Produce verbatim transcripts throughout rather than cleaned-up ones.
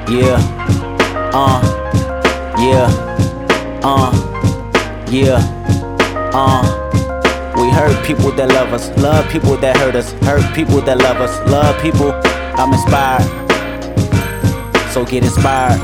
Yeah, uh, yeah, uh, yeah, uh. We hurt people that love us, love people that hurt us, hurt people that love us, love people. I'm inspired, so get inspired.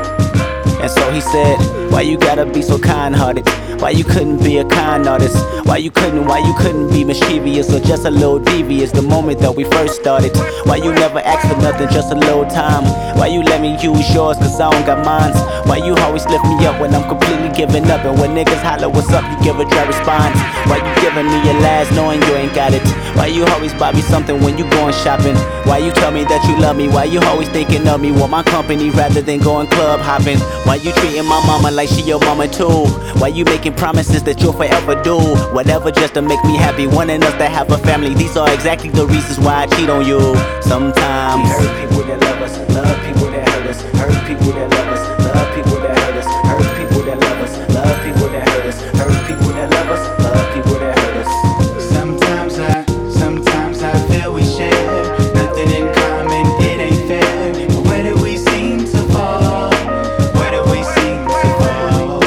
And so he said, why you gotta be so kind-hearted? Why you couldn't be a kind artist? Why you couldn't, why you couldn't be mischievous or just a little devious the moment that we first started? Why you never asked for nothing, just a little time? Why you let me use yours cause I don't got mines? Why you always lift me up when I'm completely giving up? And when niggas holler what's up, you give a dry response. Why you giving me your last knowing you ain't got it? Why you always buy me something when you going shopping? Why you tell me that you love me? Why you always thinking of me? Want my company rather than going club hopping? Why you treating my mama like she your mama too? Why you making promises that you'll forever do whatever just to make me happy, wanting us to have a family? These are exactly the reasons why I cheat on you. Sometimes we hurt people that love us, love people that hurt us, hurt people that love us, love people that hurt us, hurt people that love us, love people that hurt us, hurt people that love us, love people that hurt us. Sometimes I, sometimes I feel we share nothing in common, it ain't fair. But where do we seem to fall? Where do we seem to fall?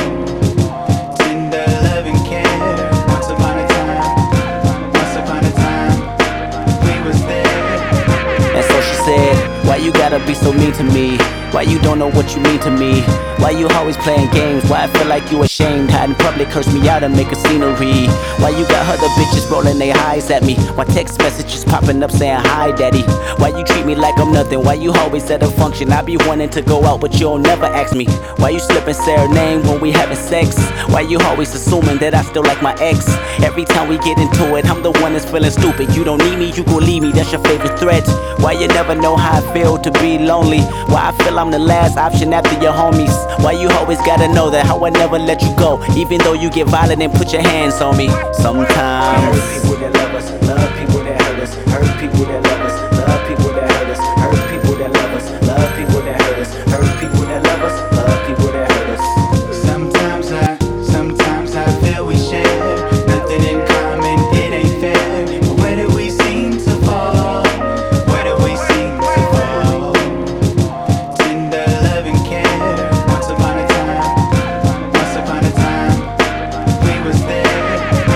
Tender love and care. Once upon a time, once upon a time, we was there. And so she said, why you gotta be so mean to me? Why you don't know what you mean to me? Why you always playing games? Why I feel like you ashamed? Hide in public, curse me out and make a scenery. Why you got other bitches rolling their eyes at me? Why text messages popping up saying hi daddy? Why you treat me like I'm nothing? Why you always at a function? I be wanting to go out but you don't never ask me. Why you slip and say her name when we having sex? Why you always assuming that I still like my ex? Every time we get into it, I'm the one that's feeling stupid. You don't need me, you gon' leave me, that's your favorite threat. Why you never know how I feel to be lonely? Why I feel I'm the last option after your homies? Why you always gotta know that how I never let you go, even though you get violent and put your hands on me? Sometimes hurt people that love us, love people that hurt us, hurt people that love us, love people that hurt us, hurt people that love us, love people that hurt us, hurt people that love us, love people that hurt us. Sometimes I, sometimes I feel we share nothing in common, it ain't fair. But where do we seem to fall? Where do we seem to fall? Tender love and care. Once upon a time, once upon a time, we was there.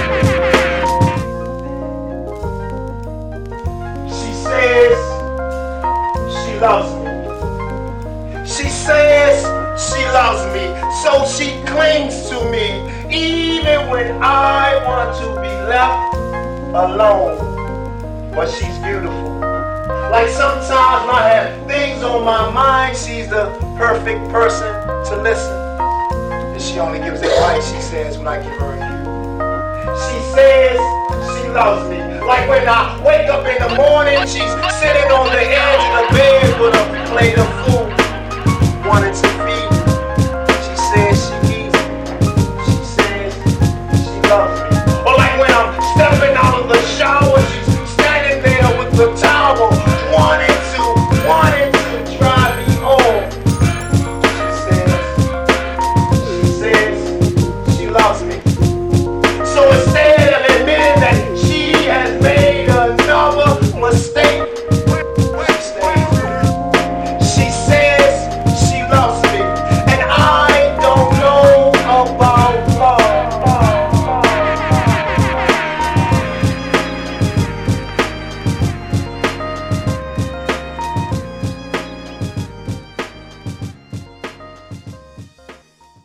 She says she loves me. She says she loves me, so she clings to me, even when I want to be left alone. But she's beautiful. Like sometimes when I have things on my mind, she's the perfect person to listen. And she only gives advice, she says, when I give her a ear. She says she loves me. Like when I wake up in the morning, she's sitting on the edge of the bed with a plate of food, wanting to